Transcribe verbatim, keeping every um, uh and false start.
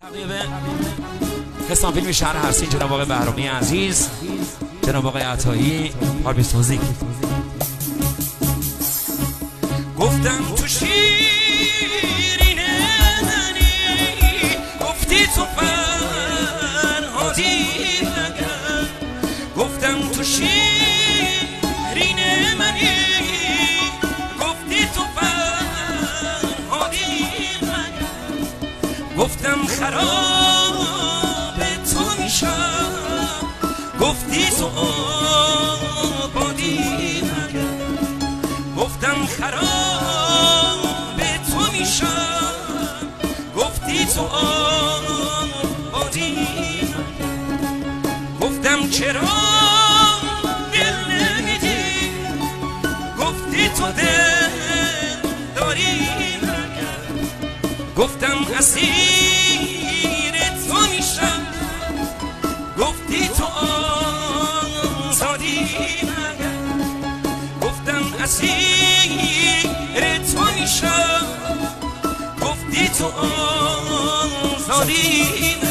حسام فیلم شهر هرسین جناب آقای بهرامی عزیز، جناب آقای عطایی، پارمیس توزیک. گفتم تو شیرین منی، گفتی تو فرهادی مگر. گفتم تو شیرین منی، گفتی تو فرهادی مگر. گفتم خراب تو میشم، گفتی تو آبادی مگر. گفتم خراب تو میشم، گفتی تو آبادی. گفتم چرا دل نمیدی، گفتی تو دل داری مگر. گفتم اسیر تو میشم، گفتی تو آزادی مگر. گفتم اسیر تو میشم، گفتی تو آزادی.